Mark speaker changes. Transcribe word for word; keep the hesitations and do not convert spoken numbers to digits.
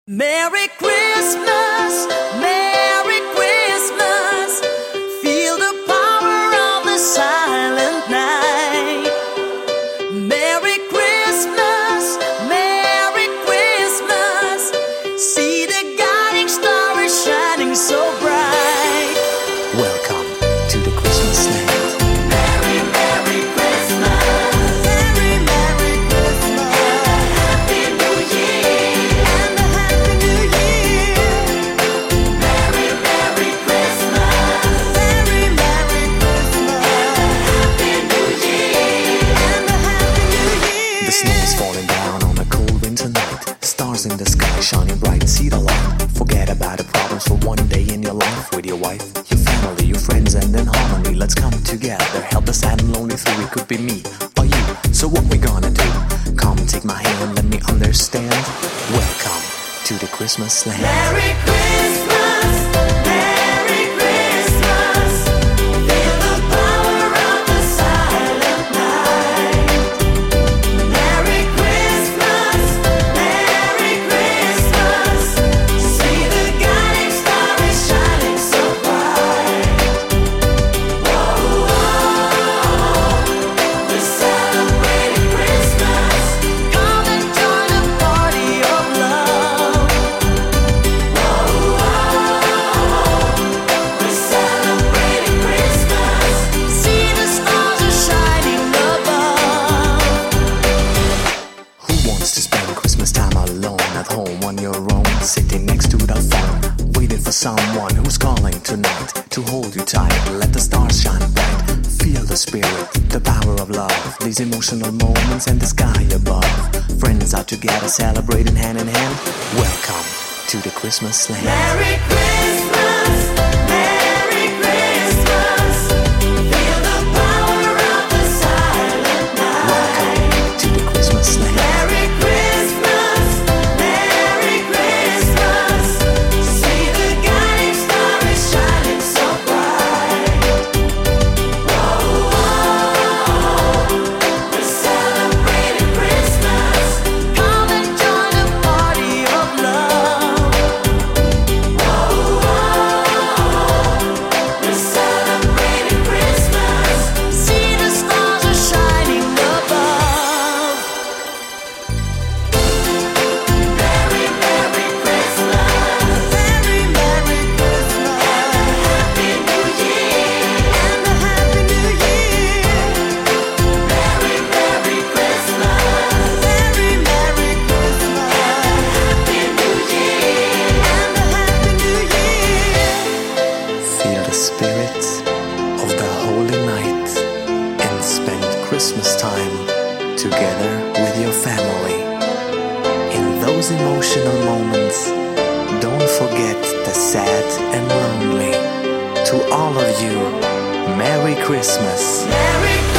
Speaker 1: Merry Christmas, Merry Christmas. Feel the power of the silent night. Merry Christmas, Merry Christmas. See the guiding star is shining so bright.
Speaker 2: Welcome to the Christmas land.
Speaker 1: Merry, Merry Christmas. Merry, Merry Christmas. And a Happy New Year. And a Happy New Year. Merry, Merry Christmas. Merry, Merry Christmas. Happy New Year. And a Happy New Year.
Speaker 2: The snow is falling down on a cold winter night. Stars in the sky shining bright, see the light. Forget about the problems for one day in your life. With your wife, your family, your friends, and in harmony. Let's come together, help the sad and lonely through. It could be me or you, so what we gonna do? Come take my hand, let me understand. Welcome to the Christmas land.
Speaker 1: Merry Christmas, Merry Christmas. Feel the power of the silent night. Merry Christmas, Merry Christmas. See the guiding star is shining so bright. Whoa, whoa, we're celebrating Christmas. Come and join the party of love. Whoa, whoa, we're celebrating Christmas. See the stars are shining above.
Speaker 2: Who wants to spend Christmas time alone at home on your own, sitting next to the phone, waiting for someone who's calling tonight to hold you tight? Let the stars shine bright. Feel the spirit, the power of love, these emotional moments and the sky above. Friends are together, celebrating hand in hand. Welcome to the Christmas land.
Speaker 1: Merry Christmas, Merry Christmas. Feel the power of the silent night.
Speaker 2: Welcome to the Christmas land.
Speaker 1: Merry Christmas, Merry Christmas. See the guiding star is shining so bright. Whoa, whoa, we're celebrating Christmas. Come and join the party of love. Whoa, whoa, we're celebrating Christmas. See the stars are shining above. Merry, Merry Christmas. Merry, Merry Christmas. And a Happy New Year. And a Happy New Year. Merry, Merry Christmas. Merry, Merry Christmas. Happy New Year. And a Happy New Year.
Speaker 2: Feel the spirit of the holy night and spend Christmas time together with your family. In those emotional moments, don't forget the sad and lonely. To all of you, Merry Christmas.
Speaker 1: Merry